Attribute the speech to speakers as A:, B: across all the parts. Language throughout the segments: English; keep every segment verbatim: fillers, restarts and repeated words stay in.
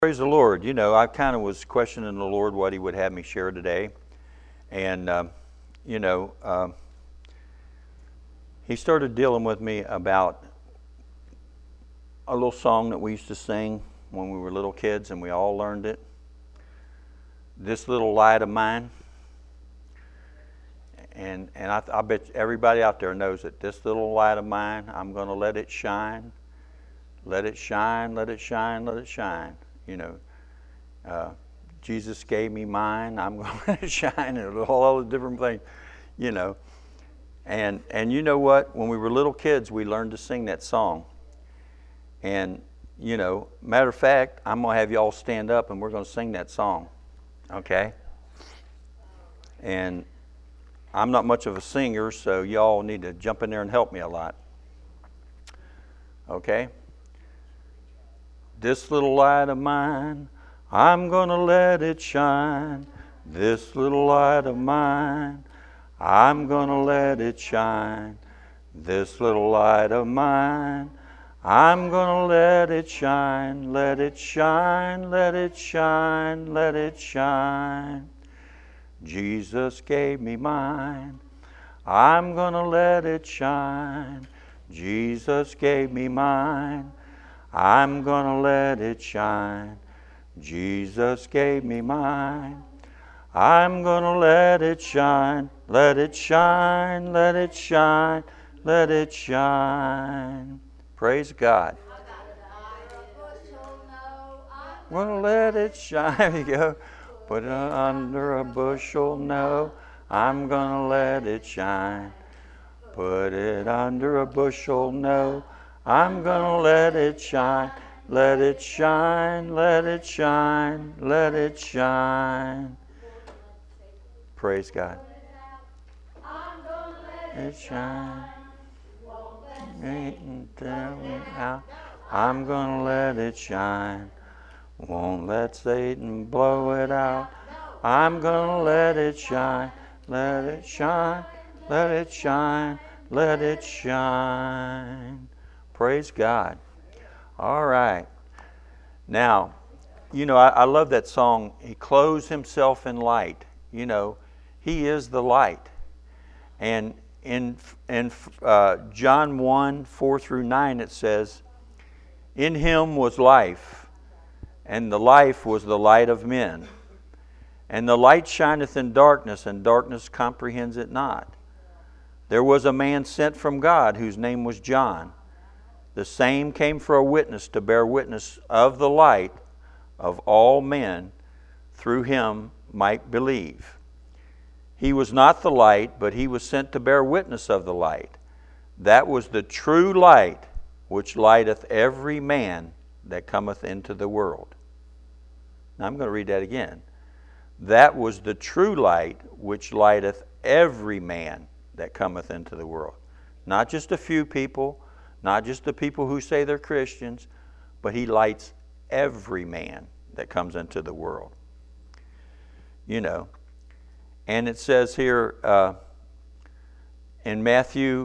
A: Praise the Lord. You know, I kind of was questioning the Lord what He would have me share today. And, um, you know, um, He started dealing with me about a little song that we used to sing when we were little kids, and we all learned it. This Little Light of Mine. And, and I, I bet everybody out there knows it. This little light of mine, I'm going to let it shine. Let it shine, let it shine, let it shine. You know, uh, Jesus gave me mine, I'm going to let it shine, and all the different things, you know. And, and you know what? When we were little kids, we learned to sing that song. And, you know, matter of fact, I'm going to have you all stand up, and we're going to sing that song, okay? And I'm not much of a singer, so y'all need to jump in there and help me a lot, okay? This little light of mine, I'm gonna let it shine. This little light of mine, I'm gonna let it shine. This little light of mine, I'm gonna let it shine. Let it shine, let it shine, let it shine. Jesus gave me mine, I'm gonna let it shine. Jesus gave me mine, I'm gonna let it shine. Jesus gave me mine, I'm gonna let it shine. Let it shine, let it shine, let it shine. Praise God. I'm gonna let it shine. There you go. Put it under a bushel, no, I'm gonna let it shine. Put it under a bushel, no, I'm gonna let it shine. Let it shine, let it shine, let it shine. Praise God. Let it shine. I'm gonna let it shine. Won't let Satan blow it out. I'm gonna let it shine. Let it shine, let it shine, let it shine. Praise God. All right. Now, you know, I, I love that song, He clothes Himself in light. You know, He is the light. And in, in uh, John one, four through nine, it says, in Him was life, and the life was the light of men. And the light shineth in darkness, and darkness comprehends it not. There was a man sent from God, whose name was John. The same came for a witness, to bear witness of the light, of all men through him might believe. He was not the light, but he was sent to bear witness of the light. That was the true light, which lighteth every man that cometh into the world. Now I'm going to read that again. That was the true light, which lighteth every man that cometh into the world. Not just a few people, not just the people who say they're Christians, but He lights every man that comes into the world. You know, and it says here uh, in Matthew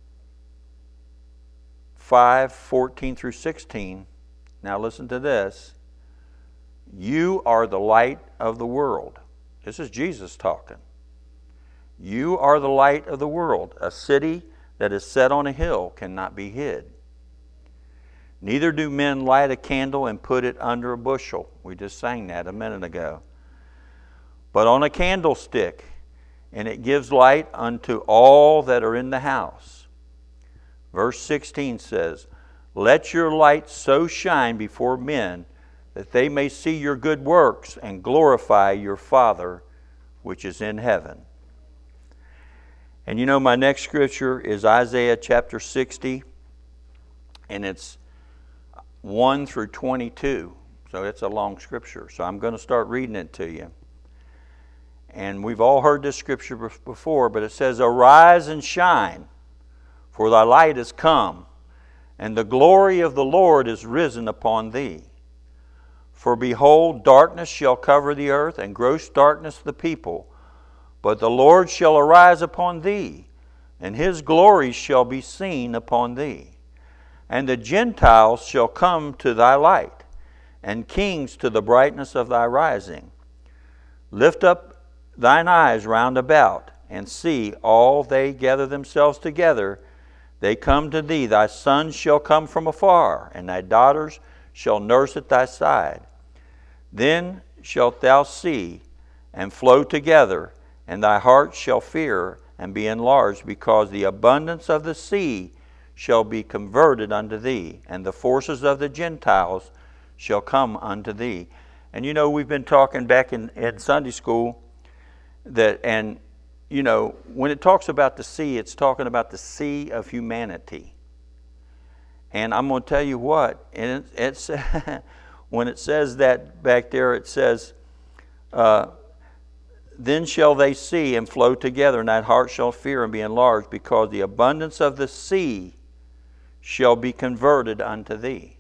A: five, fourteen through sixteen, now listen to this. You are the light of the world. This is Jesus talking. You are the light of the world. A city that is set on a hill cannot be hid. Neither do men light a candle and put it under a bushel. We just sang that a minute ago. But on a candlestick, and it gives light unto all that are in the house. Verse sixteen says, let your light so shine before men that they may see your good works and glorify your Father which is in heaven. And you know, my next scripture is Isaiah chapter sixty, and it's one through twenty-two. So it's a long scripture. So I'm going to start reading it to you. And we've all heard this scripture before, but it says, arise and shine, for thy light is come, and the glory of the Lord is risen upon thee. For behold, darkness shall cover the earth, and gross darkness the people. But the Lord shall arise upon thee, and His glory shall be seen upon thee. And the Gentiles shall come to thy light, and kings to the brightness of thy rising. Lift up thine eyes round about, and see, all they gather themselves together. They come to thee. Thy sons shall come from afar, and thy daughters shall nurse at thy side. Then shalt thou see, and flow together, and thy heart shall fear, and be enlarged, because the abundance of the sea shall be converted unto thee, and the forces of the Gentiles shall come unto thee. And you know, we've been talking back in, in Sunday school that, and you know, when it talks about the sea, it's talking about the sea of humanity. And I'm going to tell you what, and it, it's when it says that back there, it says, uh, then shall they see and flow together, and that heart shall fear and be enlarged, because the abundance of the sea shall be converted unto thee.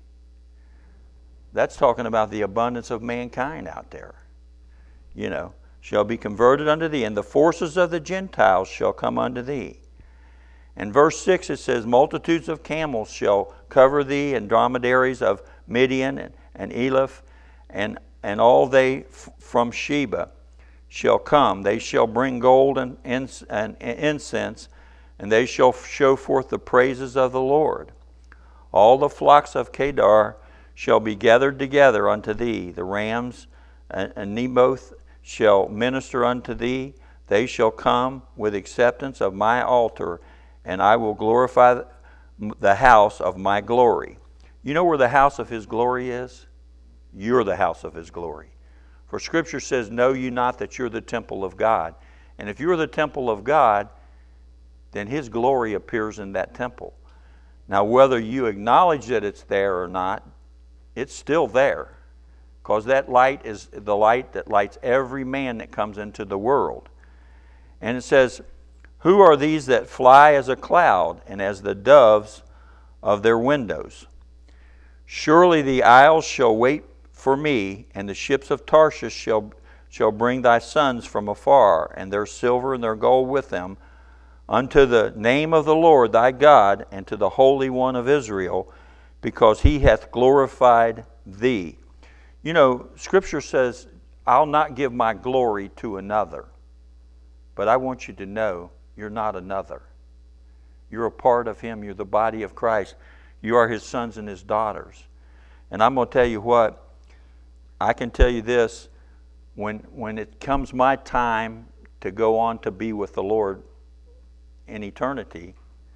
A: That's talking about the abundance of mankind out there. You know, shall be converted unto thee, and the forces of the Gentiles shall come unto thee. In verse six it says, multitudes of camels shall cover thee, and dromedaries of Midian and, and Eleph, and, and all they f- from Sheba shall come. They shall bring gold and, ins- and incense, and they shall show forth the praises of the Lord. All the flocks of Kedar shall be gathered together unto thee. The rams and, and Nemoth shall minister unto thee. They shall come with acceptance of my altar, and I will glorify the house of my glory. You know where the house of his glory is? You're the house of his glory. For Scripture says, know you not that you're the temple of God. And if you're the temple of God, then his glory appears in that temple. Now, whether you acknowledge that it's there or not, it's still there. Because that light is the light that lights every man that comes into the world. And it says, who are these that fly as a cloud, and as the doves of their windows? Surely the isles shall wait for me, and the ships of Tarshish shall, shall bring thy sons from afar, and their silver and their gold with them, unto the name of the Lord thy God, and to the Holy One of Israel, because he hath glorified thee. You know, Scripture says, I'll not give my glory to another. But I want you to know, you're not another. You're a part of him. You're the body of Christ. You are his sons and his daughters. And I'm going to tell you what, I can tell you this, when, when it comes my time to go on to be with the Lord in eternity,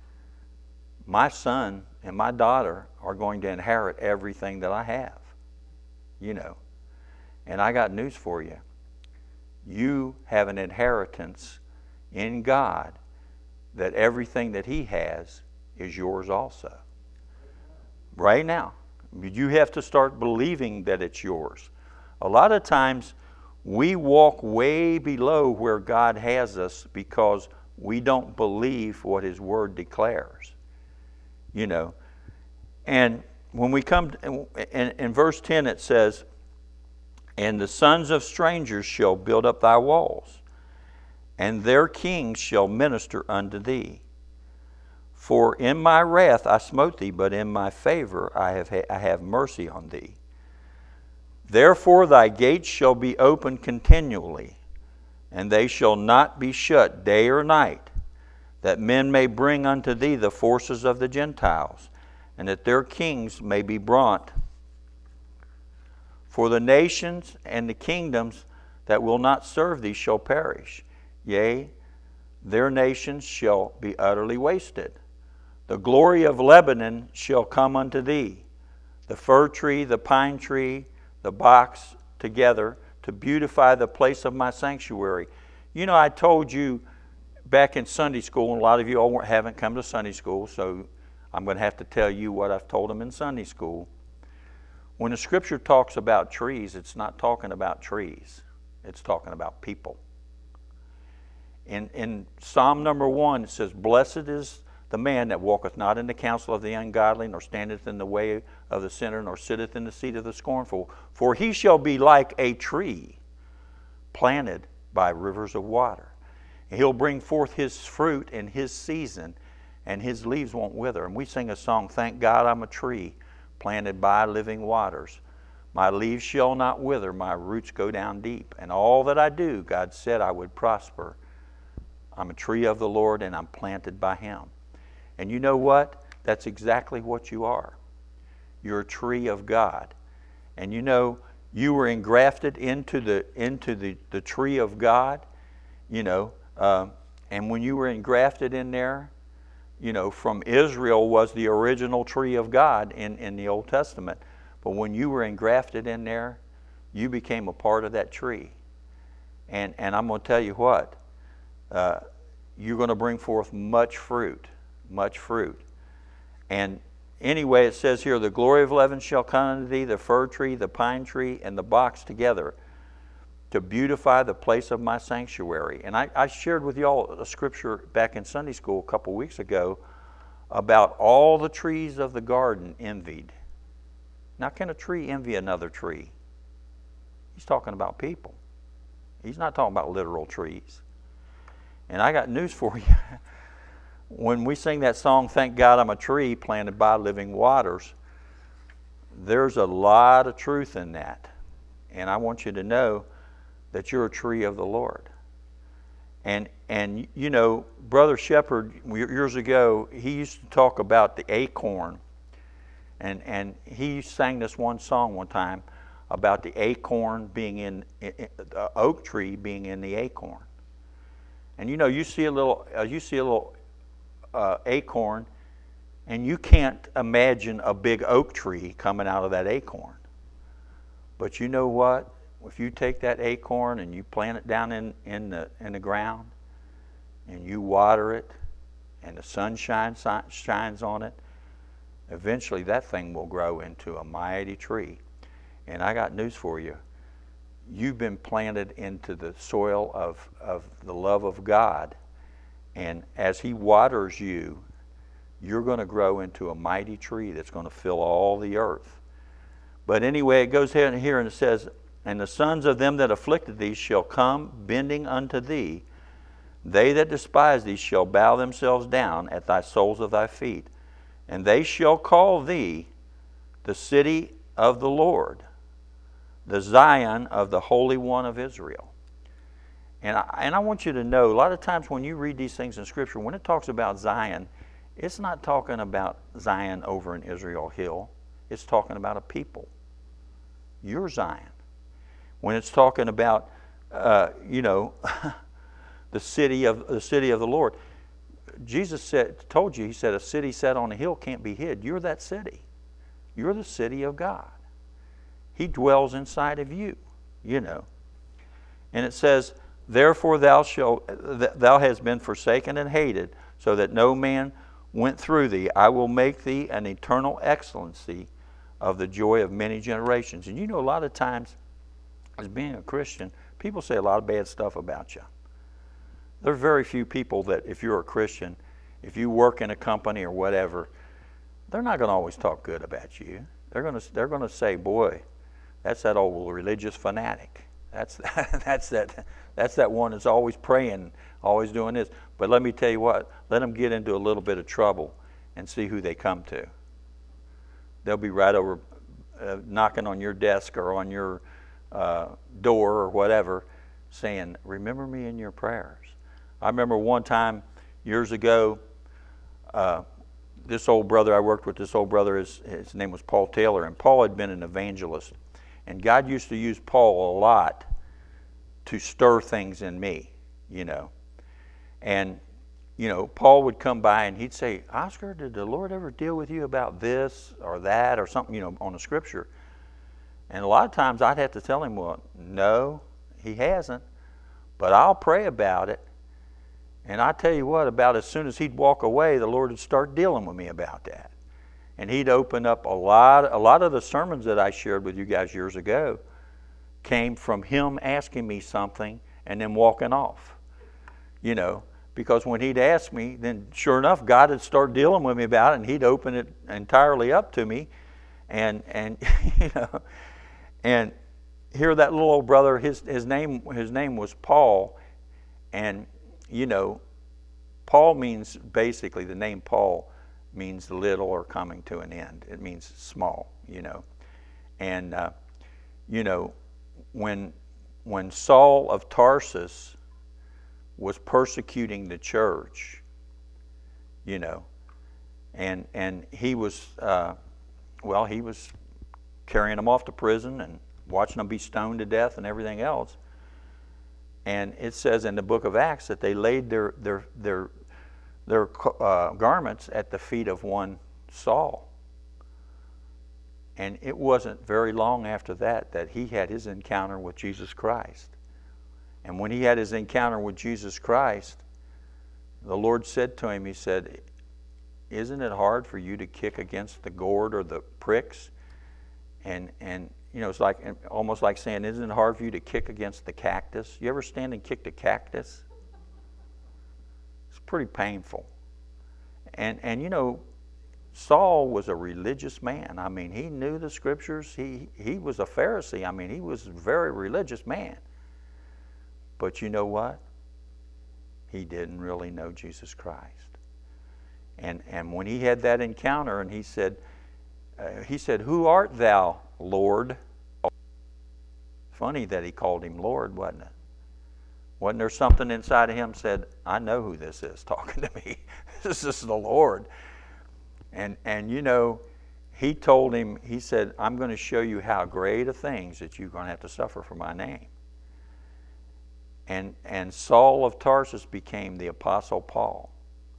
A: my son and my daughter are going to inherit everything that I have. You know. And I got news for you. You have an inheritance in God that everything that he has is yours also. Right now. You have to start believing that it's yours. A lot of times we walk way below where God has us because we don't believe what his word declares. You know. And when we come to, in, in verse ten it says, and the sons of strangers shall build up thy walls, and their kings shall minister unto thee. For in my wrath I smote thee, but in my favor I have, ha- I have mercy on thee. Therefore thy gates shall be open continually, and they shall not be shut day or night, that men may bring unto thee the forces of the Gentiles, and that their kings may be brought. For the nations and the kingdoms that will not serve thee shall perish. Yea, their nations shall be utterly wasted. The glory of Lebanon shall come unto thee, the fir tree, the pine tree, the box together, to beautify the place of my sanctuary. You know, I told you back in Sunday school, and a lot of you all haven't come to Sunday school, so I'm going to have to tell you what I've told them in Sunday school. When the Scripture talks about trees, it's not talking about trees. It's talking about people. In, in Psalm number one, it says, blessed is the man that walketh not in the counsel of the ungodly, nor standeth in the way of the sinner, nor sitteth in the seat of the scornful. For he shall be like a tree planted by rivers of water. And he'll bring forth his fruit in his season, and his leaves won't wither. And we sing a song, thank God I'm a tree planted by living waters. My leaves shall not wither, my roots go down deep. And all that I do, God said I would prosper. I'm a tree of the Lord, and I'm planted by Him. And you know what? That's exactly what you are. You're a tree of God. And you know, you were engrafted into the into the, the tree of God, you know, uh, and when you were engrafted in there, you know, from Israel was the original tree of God in, in the Old Testament. But when you were engrafted in there, you became a part of that tree. And, and I'm going to tell you what, uh, you're going to bring forth much fruit, much fruit. And anyway, it says here, the glory of Lebanon shall come unto thee, the fir tree, the pine tree, and the box together, to beautify the place of my sanctuary. And I, I shared with y'all a scripture back in Sunday school a couple weeks ago about all the trees of the garden envied. Now, can a tree envy another tree? He's talking about people. He's not talking about literal trees. And I got news for you. When we sing that song, Thank God I'm a Tree Planted by Living Waters, there's a lot of truth in that. And I want you to know that you're a tree of the Lord. And, and you know, Brother Shepherd, years ago, he used to talk about the acorn. And, and he sang this one song one time about the acorn being in, in the oak tree being in the acorn. And you know, you see a little, uh, you see a little uh, acorn, and you can't imagine a big oak tree coming out of that acorn. But you know what? If you take that acorn and you plant it down in, in, the, in the ground, and you water it, and the sun shines, shines on it, eventually that thing will grow into a mighty tree. And I got news for you. You've been planted into the soil of, of the love of God. And as He waters you, you're going to grow into a mighty tree that's going to fill all the earth. But anyway, it goes here and here and it says, and the sons of them that afflicted thee shall come bending unto thee. They that despise thee shall bow themselves down at thy soles of thy feet. And they shall call thee the city of the Lord, the Zion of the Holy One of Israel. And I, and I want you to know, a lot of times when you read these things in Scripture, when it talks about Zion, it's not talking about Zion over in Israel Hill. It's talking about a people. You're Zion. When it's talking about, uh, you know, the city of the city of the Lord, Jesus said, told you, He said, a city set on a hill can't be hid. You're that city. You're the city of God. He dwells inside of you, you know. And it says, therefore thou shalt, thou hast been forsaken and hated, so that no man went through thee. I will make thee an eternal excellency of the joy of many generations. And you know, a lot of times, as being a Christian, people say a lot of bad stuff about you. There are very few people that, if you're a Christian, if you work in a company or whatever, they're not going to always talk good about you. They're going to they're going to say, "Boy, that's that old religious fanatic. That's that's that that's that one that's always praying, always doing this." But let me tell you what, let them get into a little bit of trouble and see who they come to. They'll be right over uh, knocking on your desk or on your uh, door or whatever, saying, "Remember me in your prayers." I remember one time years ago, uh, this old brother, I worked with this old brother, his, his name was Paul Taylor, and Paul had been an evangelist. And God used to use Paul a lot to stir things in me, you know. And, you know, Paul would come by and he'd say, "Oscar, did the Lord ever deal with you about this or that or something, you know, on the Scripture?" And a lot of times I'd have to tell him, "Well, no, He hasn't, but I'll pray about it." And I tell you what, about as soon as he'd walk away, the Lord would start dealing with me about that. And He'd open up a lot, a lot of the sermons that I shared with you guys years ago came from Him asking me something and then walking off. You know, because when He'd ask me, then sure enough, God would start dealing with me about it, and He'd open it entirely up to me. And, and you know, and here that little old brother, his, his, name, his name was Paul, and you know, Paul means, basically, the name Paul means little or coming to an end. It means small, you know. And uh, you know, when, when Saul of Tarsus was persecuting the church, you know, and, and he was, uh, well, he was carrying them off to prison and watching them be stoned to death and everything else. And it says in the book of Acts that they laid their, their, their, their uh, garments at the feet of one Saul. And it wasn't very long after that that he had his encounter with Jesus Christ. And when he had his encounter with Jesus Christ, the Lord said to him, he said, isn't it hard for you to kick against the gourd or the pricks? And, and you know, it's like almost like saying, isn't it hard for you to kick against the cactus? You ever stand and kick the cactus? It's pretty painful. And, and you know, Saul was a religious man. I mean, he knew the scriptures. He, he was a Pharisee. I mean, he was a very religious man. But you know what? He didn't really know Jesus Christ. And, and when he had that encounter and he said, uh, he said, who art thou, Lord? Funny that he called him Lord, wasn't it? Wasn't there something inside of him said, I know who this is talking to me. This is the Lord. And, and you know, he told him, he said, I'm going to show you how great of things that you're going to have to suffer for my name. And, and Saul of Tarsus became the Apostle Paul.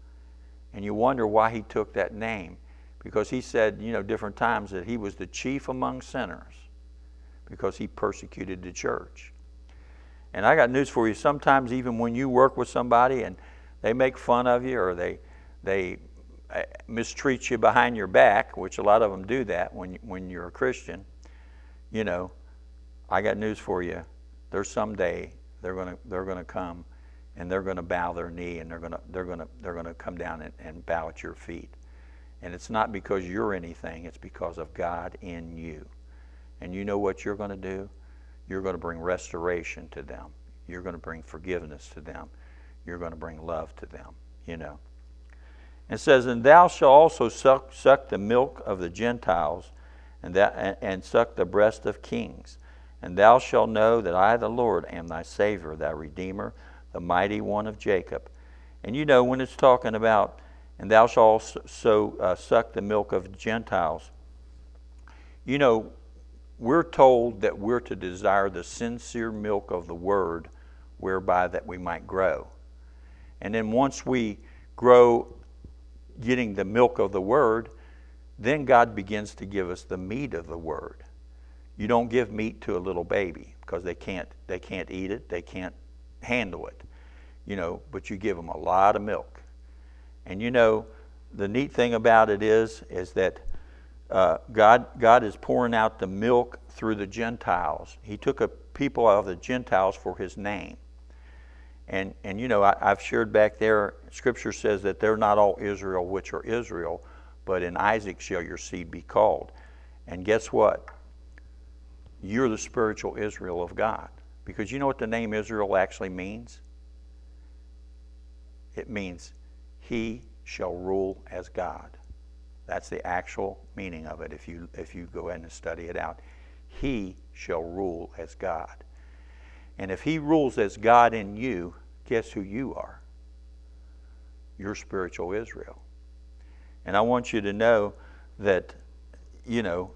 A: And you wonder why he took that name. Because he said, you know, different times that he was the chief among sinners because he persecuted the church. And I got news for you. Sometimes even when you work with somebody and they make fun of you or they, they mistreat you behind your back, which a lot of them do that when, when you're a Christian, you know, I got news for you. There's someday they're going to they're going to come and they're going to bow their knee and they're going to they're going to they're going to come down and, and bow at your feet. And it's not because you're anything, it's because of God in you. And you know what you're going to do? You're going to bring restoration to them. You're going to bring forgiveness to them. You're going to bring love to them, you know. It says, and thou shalt also suck, suck the milk of the Gentiles and, that, and, and suck the breast of kings. And thou shalt know that I, the Lord, am thy Savior, thy Redeemer, the mighty one of Jacob. And you know, when it's talking about, and thou shalt also uh, suck the milk of Gentiles, you know, we're told that we're to desire the sincere milk of the Word, whereby that we might grow. And then once we grow getting the milk of the Word, then God begins to give us the meat of the Word. You don't give meat to a little baby because they can't, they can't eat it, they can't handle it, you know, but you give them a lot of milk. And you know, the neat thing about it is, is that uh, God, God is pouring out the milk through the Gentiles. He took a people out of the Gentiles for His name. And, and you know, I, I've shared back there, Scripture says that they're not all Israel which are Israel, but in Isaac shall your seed be called. And guess what? You're the spiritual Israel of God. Because you know what the name Israel actually means? It means He shall rule as God. That's the actual meaning of it if you, if you go in and study it out. He shall rule as God. And if He rules as God in you, guess who you are? You're spiritual Israel. And I want you to know that, you know,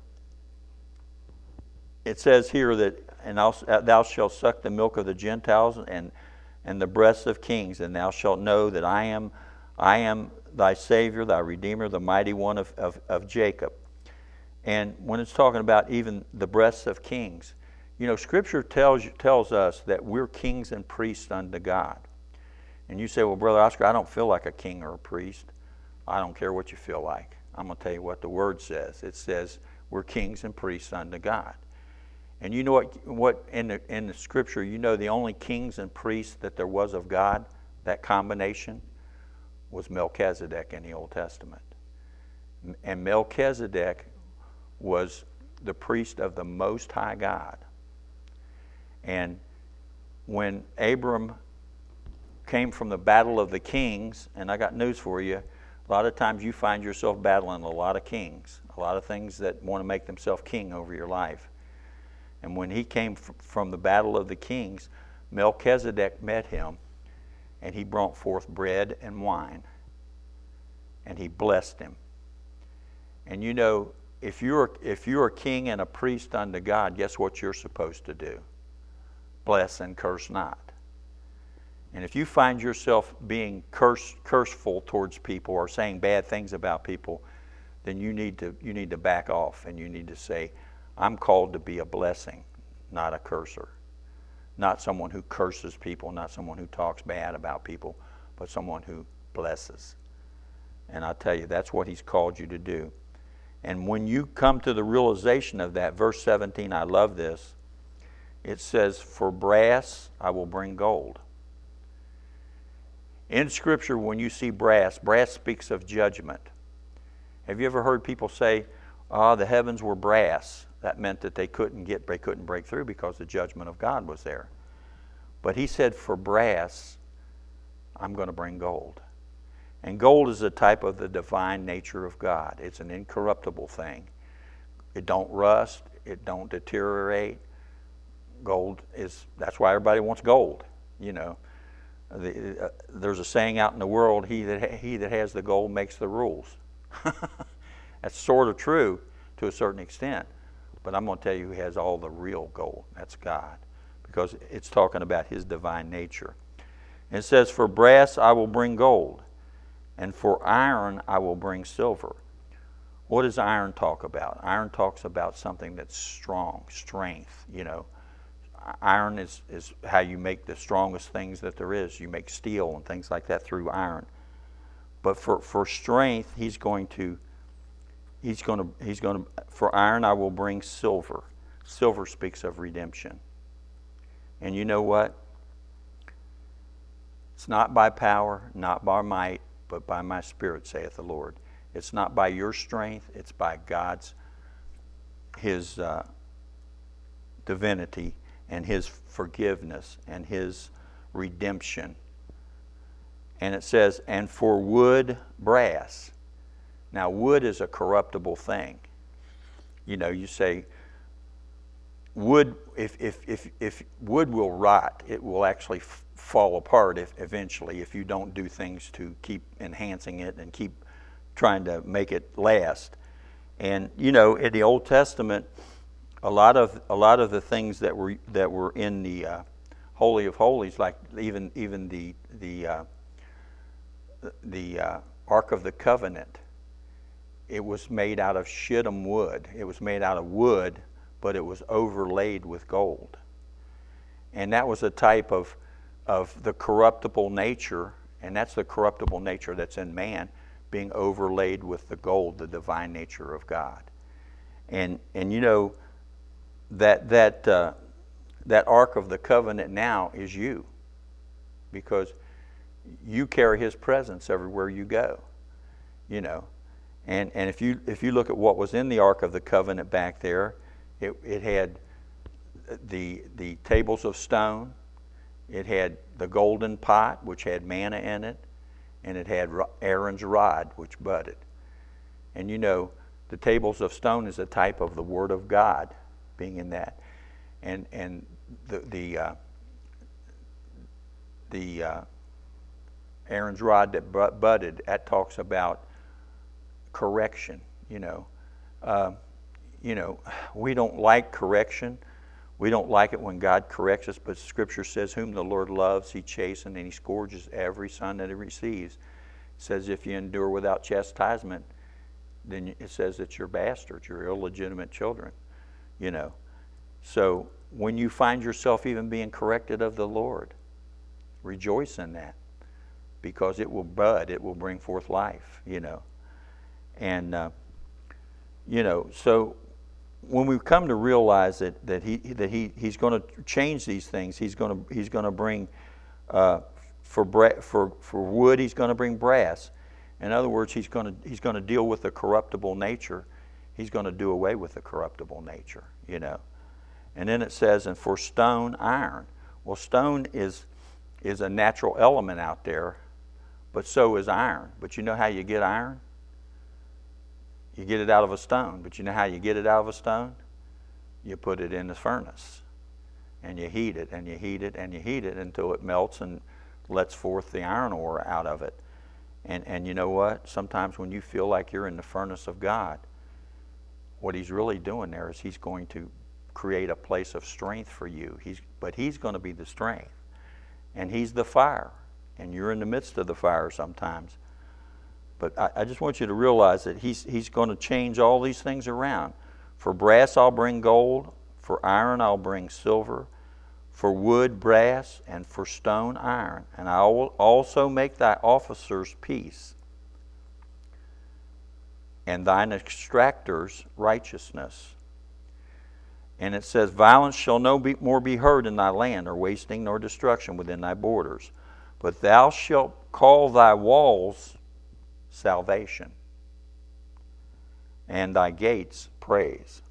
A: it says here that, and thou shalt suck the milk of the Gentiles and, and the breasts of kings, and thou shalt know that I am, I am thy Savior, thy Redeemer, the mighty one of, of, of Jacob. And when it's talking about even the breasts of kings, you know, Scripture tells, tells us that we're kings and priests unto God. And you say, well, Brother Oscar, I don't feel like a king or a priest. I don't care what you feel like. I'm going to tell you what the Word says. It says we're kings and priests unto God. And you know what, what in, the, in the Scripture, you know the only kings and priests that there was of God, that combination, was Melchizedek in the Old Testament. And Melchizedek was the priest of the Most High God. And when Abram came from the battle of the kings, and I got news for you, a lot of times you find yourself battling a lot of kings, a lot of things that want to make themselves king over your life. And when he came f- from the battle of the kings, Melchizedek met him, and he brought forth bread and wine, and he blessed him. And you know, if you're if you're a king and a priest unto God, guess what you're supposed to do? Bless and curse not. And if you find yourself being curse, curseful towards people or saying bad things about people, then you need to you need to back off, and you need to say, I'm called to be a blessing, not a curser. Not someone who curses people, not someone who talks bad about people, but someone who blesses. And I tell you, that's what he's called you to do. And when you come to the realization of that, verse seventeen, I love this. It says, for brass I will bring gold. In Scripture, when you see brass, brass speaks of judgment. Have you ever heard people say, ah, the heavens were brass? That meant that they couldn't get, they couldn't break through because the judgment of God was there. But he said, for brass, I'm going to bring gold. And gold is a type of the divine nature of God. It's an incorruptible thing. It don't rust. It don't deteriorate. Gold is, that's why everybody wants gold, you know. The, uh, there's a saying out in the world, he that, he that has the gold makes the rules. That's sort of true to a certain extent. But I'm going to tell you who has all the real gold. That's God. Because it's talking about his divine nature. And it says, for brass I will bring gold, and for iron I will bring silver. What does iron talk about? Iron talks about something that's strong, strength, you know. Iron is, is how you make the strongest things that there is. You make steel and things like that through iron. But for, for strength, he's going to, he's going to, he's going to, for iron I will bring silver. Silver speaks of redemption. And you know what? It's not by power, not by might, but by my Spirit, saith the Lord. It's not by your strength, it's by God's, his uh, divinity and his forgiveness and his redemption. And it says, and for wood, brass. Now, wood is a corruptible thing. You know, you say, wood, if, if, if, if wood will rot, it will actually f- fall apart if, eventually if you don't do things to keep enhancing it and keep trying to make it last. And, you know, in the Old Testament, a lot of a lot of the things that were that were in the uh, Holy of Holies, like even even the the uh, the uh, Ark of the Covenant, it was made out of shittim wood. It was made out of wood, but it was overlaid with gold. And that was a type of of the corruptible nature, and that's the corruptible nature that's in man, being overlaid with the gold, the divine nature of God. And and you know, that that uh, that Ark of the Covenant now is you, because you carry his presence everywhere you go, you know. And and if you if you look at what was in the Ark of the Covenant back there, it, it had the the tables of stone, it had the golden pot which had manna in it, and it had Aaron's rod which budded. And you know, the tables of stone is a type of the Word of God being in that, and and the the uh, the uh, Aaron's rod that budded, that talks about correction. You know, uh, you know, we don't like correction. We don't like it when God corrects us, but Scripture says, "Whom the Lord loves, He chastens, and He scourges every son that He receives." It says, "If you endure without chastisement, then it says that you're bastards, you're illegitimate children." You know, so when you find yourself even being corrected of the Lord, rejoice in that, because it will bud, it will bring forth life, you know. And, uh, you know, so when we come to realize that, that, he, that he, he's going to change these things, he's going to, he's going to bring, uh, for, bra- for, for wood, he's going to bring brass. In other words, he's going to, he's going to deal with the corruptible nature. He's going to do away with the corruptible nature, you know. And then it says, and for stone, iron. Well, stone is is a natural element out there, but so is iron. But you know how you get iron? You get it out of a stone. But you know how you get it out of a stone? you put it in the furnace. And you heat it, and you heat it, and you heat it until it melts and lets forth the iron ore out of it. And, and you know what? Sometimes when you feel like you're in the furnace of God, what he's really doing there is he's going to create a place of strength for you. He's, but he's going to be the strength. And he's the fire. And you're in the midst of the fire sometimes. But I, I just want you to realize that he's, he's going to change all these things around. For brass I'll bring gold. For iron I'll bring silver. For wood, brass, and for stone, iron. And I will also make thy officers peace, and thine extractors righteousness. And it says, violence shall no be, more be heard in thy land, or wasting nor destruction within thy borders. But thou shalt call thy walls salvation, and thy gates praise.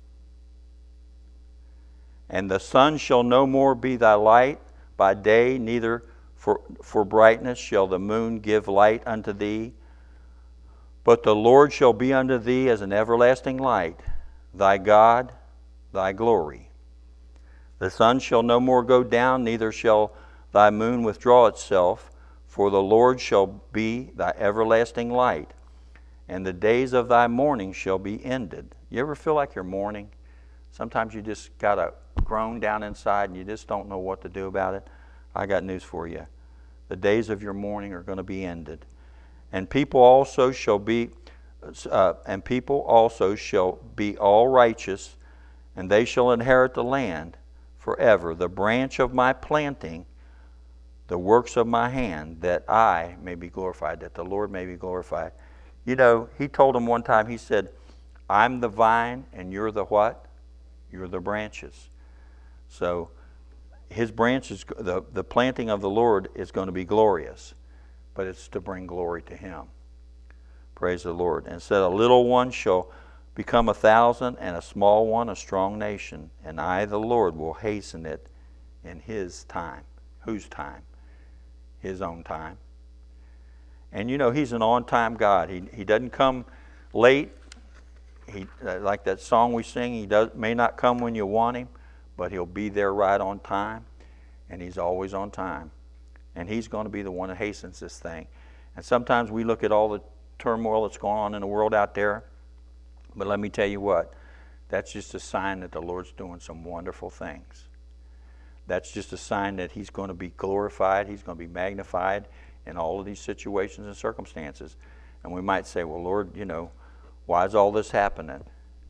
A: And the sun shall no more be thy light by day, neither for, for brightness shall the moon give light unto thee. But the Lord shall be unto thee as an everlasting light, thy God, thy glory. The sun shall no more go down, neither shall thy moon withdraw itself, for the Lord shall be thy everlasting light, and the days of thy mourning shall be ended. You ever feel like you're mourning? Sometimes you just got to groan down inside and you just don't know what to do about it. I got news for you. The days of your mourning are going to be ended. And people also shall be, uh, and people also shall be all righteous, and they shall inherit the land forever. The branch of my planting, the works of my hand, that I may be glorified, that the Lord may be glorified. You know, he told him one time, he said, I'm the vine and you're the what? You're the branches. So his branches, the, the planting of the Lord is going to be glorious, but it's to bring glory to him. Praise the Lord. And said, a little one shall become a thousand, and a small one a strong nation. And I, the Lord, will hasten it in his time. Whose time? His own time. And you know, he's an on-time God. He, he doesn't come late. He, like that song we sing, he does, may not come when you want him, but he'll be there right on time, and he's always on time. And he's going to be the one that hastens this thing. And sometimes we look at all the turmoil that's going on in the world out there, but let me tell you what, that's just a sign that the Lord's doing some wonderful things. That's just a sign that he's going to be glorified, he's going to be magnified in all of these situations and circumstances. And we might say, well, Lord, you know, why is all this happening?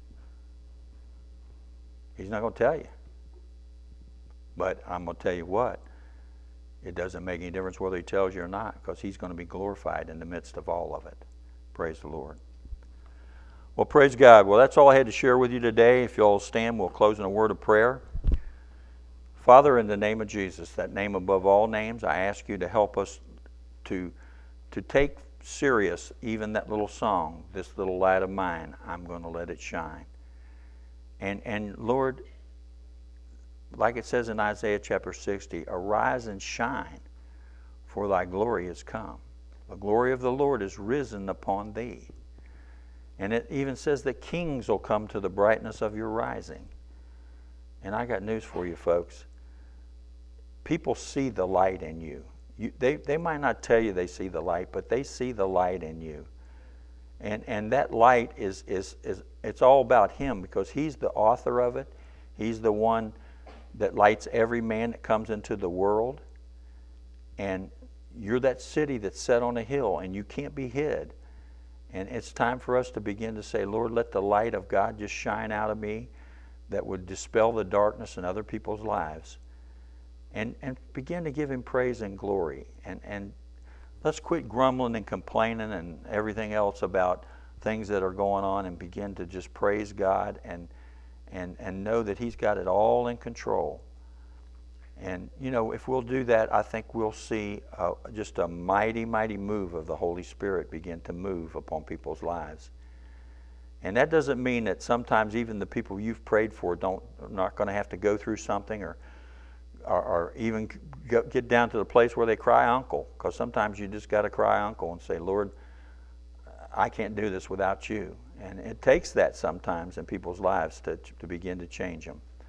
A: He's not going to tell you. But I'm going to tell you what, it doesn't make any difference whether he tells you or not, because he's going to be glorified in the midst of all of it. Praise the Lord. Well, praise God. Well, that's all I had to share with you today. If you'll stand, we'll close in a word of prayer. Father, in the name of Jesus, that name above all names, I ask you to help us to, to take serious even that little song, this little light of mine, I'm going to let it shine. And, and Lord, like it says in Isaiah chapter sixty, arise and shine, for thy glory is come. The glory of the Lord is risen upon thee. And it even says that kings will come to the brightness of your rising. And I got news for you, folks. People see the light in you. You, they, they might not tell you they see the light, but they see the light in you. And, and that light is, is, is, it's all about him, because he's the author of it. He's the one that lights every man that comes into the world. And you're that city that's set on a hill, and you can't be hid. And it's time for us to begin to say, Lord, let the light of God just shine out of me that would dispel the darkness in other people's lives. And, and begin to give him praise and glory. And, and let's quit grumbling and complaining and everything else about things that are going on, and begin to just praise God and, and, and know that he's got it all in control. And, you know, if we'll do that, I think we'll see uh, just a mighty, mighty move of the Holy Spirit begin to move upon people's lives. And that doesn't mean that sometimes even the people you've prayed for don't are not going to have to go through something, or Or, or even get down to the place where they cry uncle, because sometimes you just got to cry uncle and say, Lord, I can't do this without you. And it takes that sometimes in people's lives to, to begin to change them.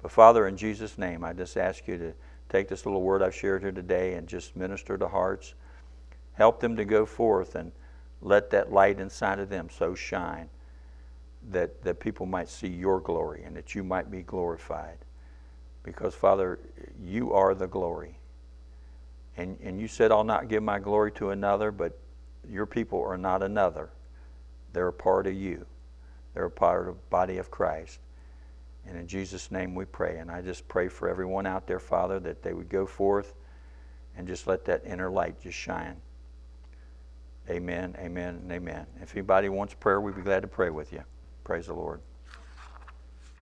A: But Father, in Jesus' name, I just ask you to take this little word I've shared here today and just minister to hearts. Help them to go forth and let that light inside of them so shine that, that people might see your glory and that you might be glorified. Because, Father, you are the glory. And, and you said, I'll not give my glory to another, but your people are not another. They're a part of you. They're a part of the body of Christ. And in Jesus' name we pray. And I just pray for everyone out there, Father, that they would go forth and just let that inner light just shine. Amen, amen, and amen. If anybody wants prayer, we'd be glad to pray with you. Praise the Lord.